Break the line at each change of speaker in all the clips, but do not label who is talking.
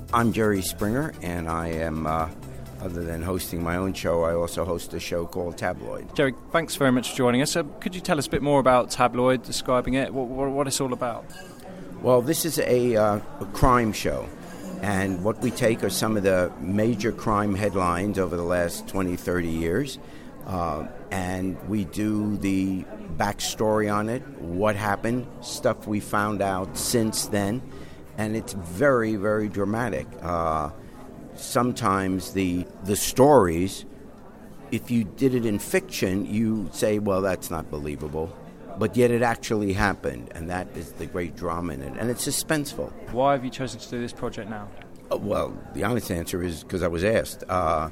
I'm Jerry Springer, and I am, other than hosting my own show, I also host a show called Tabloid.
Jerry, thanks very much for joining us. Could you tell us a bit more about Tabloid, describing it, what it's all about?
Well, this is a crime show, and what we take are some of the major crime headlines over the last 20, 30 years, and we do the backstory on it, what happened, stuff we found out since then, and it's very, very dramatic. Sometimes the stories, if you did it in fiction, you say, well, that's not believable. But yet it actually happened, and that is the great drama in it. And it's suspenseful.
Why have you chosen to do this project now?
Well, the honest answer is because I was asked.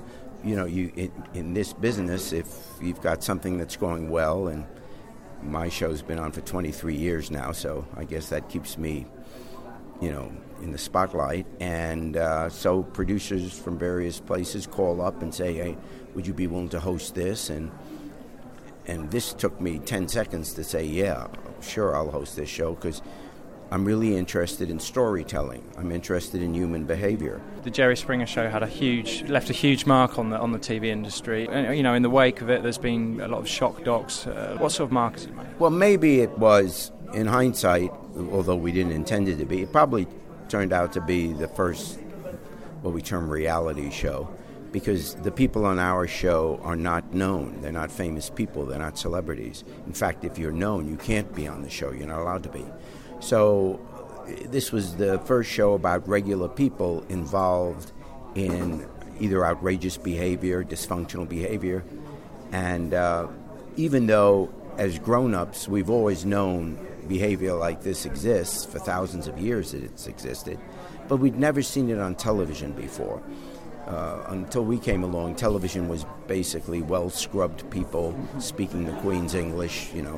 In this business, if you've got something that's going well, and my show's been on for 23 years now, so I guess that keeps me, in the spotlight. And so producers from various places call up and say, hey, would you be willing to host this? And this took me 10 seconds to say, yeah, sure, I'll host this show, because I'm really interested in storytelling. I'm interested in human behavior.
The Jerry Springer Show left a huge mark on the TV industry. And, in the wake of it, there's been a lot of shock docs. What sort of mark has it made?
Well, maybe it was, in hindsight, although we didn't intend it to be, it probably turned out to be the first, what we term reality show. Because the people on our show are not known. They're not famous people. They're not celebrities. In fact, if you're known, you can't be on the show. You're not allowed to be. So this was the first show about regular people involved in either outrageous behavior, dysfunctional behavior. And even though, as grown-ups, we've always known behavior like this exists, for thousands of years that it's existed, but we'd never seen it on television before. Until we came along, television was basically well-scrubbed people speaking the Queen's English, in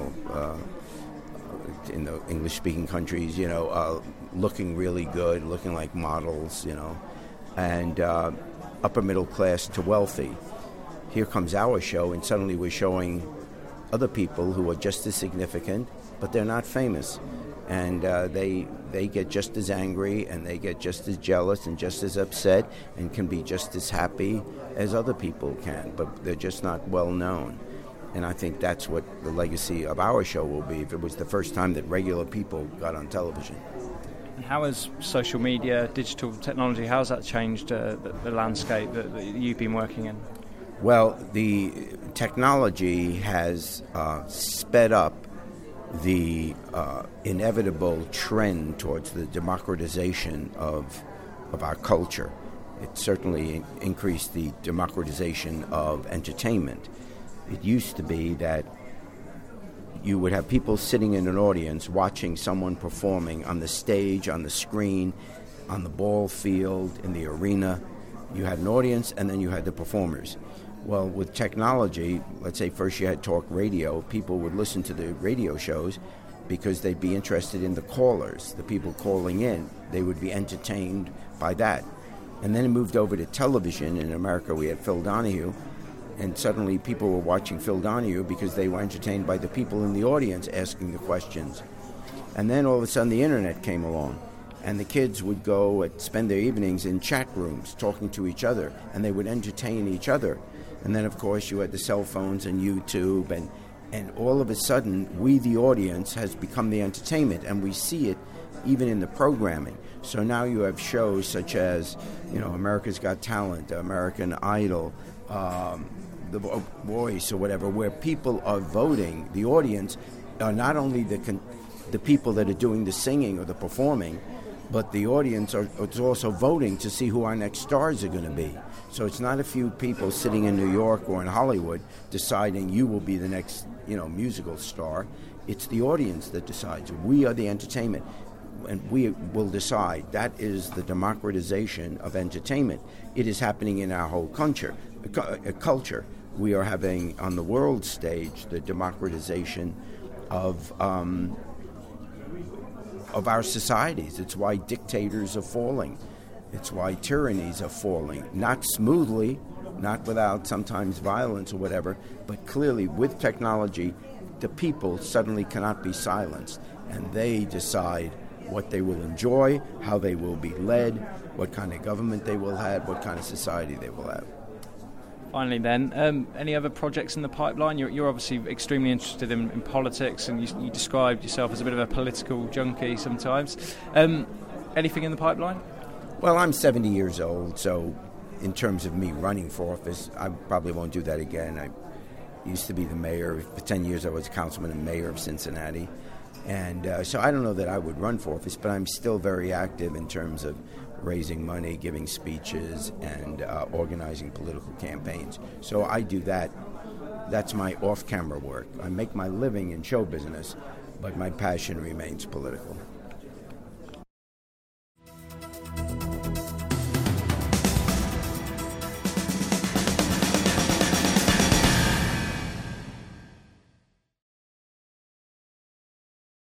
the English-speaking countries, looking really good, looking like models, and upper middle class to wealthy. Here comes our show, and suddenly we're showing other people who are just as significant, but they're not famous. And they get just as angry, and they get just as jealous and just as upset, and can be just as happy as other people can, but they're just not well known. And I think that's what the legacy of our show will be, if it was the first time that regular people got on television.
And how has social media, digital technology, how has that changed the landscape that you've been working in?
Well, the technology has sped up the inevitable trend towards the democratization of our culture. It certainly increased the democratization of entertainment. It used to be that you would have people sitting in an audience watching someone performing on the stage, on the screen, on the ball field, in the arena. You had an audience, and then you had the performers. Well, with technology, let's say first you had talk radio, people would listen to the radio shows because they'd be interested in the callers, the people calling in. They would be entertained by that. And then it moved over to television. In America, we had Phil Donahue, and suddenly people were watching Phil Donahue because they were entertained by the people in the audience asking the questions. And then all of a sudden the internet came along, and the kids would go spend their evenings in chat rooms talking to each other, and they would entertain each other. And then, of course, you had the cell phones and YouTube, and all of a sudden, we, the audience, has become the entertainment, and we see it even in the programming. So now you have shows such as, America's Got Talent, American Idol, The Voice, or whatever, where people are voting. The audience are not only the people that are doing the singing or the performing, but the audience is also voting to see who our next stars are going to be. So it's not a few people sitting in New York or in Hollywood deciding you will be the next, musical star. It's the audience that decides. We are the entertainment, and we will decide. That is the democratization of entertainment. It is happening in our whole culture. We are having, on the world stage, the democratization of our societies. It's why dictators are falling. It's why tyrannies are falling. Not smoothly, not without sometimes violence or whatever, but clearly with technology, the people suddenly cannot be silenced, and they decide what they will enjoy, how they will be led, what kind of government they will have, what kind of society they will have.
Finally then, any other projects in the pipeline? You're obviously extremely interested in politics, and you described yourself as a bit of a political junkie sometimes. Anything in the pipeline?
Well, I'm 70 years old, so in terms of me running for office, I probably won't do that again. I used to be the mayor. For 10 years I was councilman and mayor of Cincinnati. And so I don't know that I would run for office, but I'm still very active in terms of raising money, giving speeches, and organizing political campaigns. So I do that. That's my off-camera work. I make my living in show business, but my passion remains political.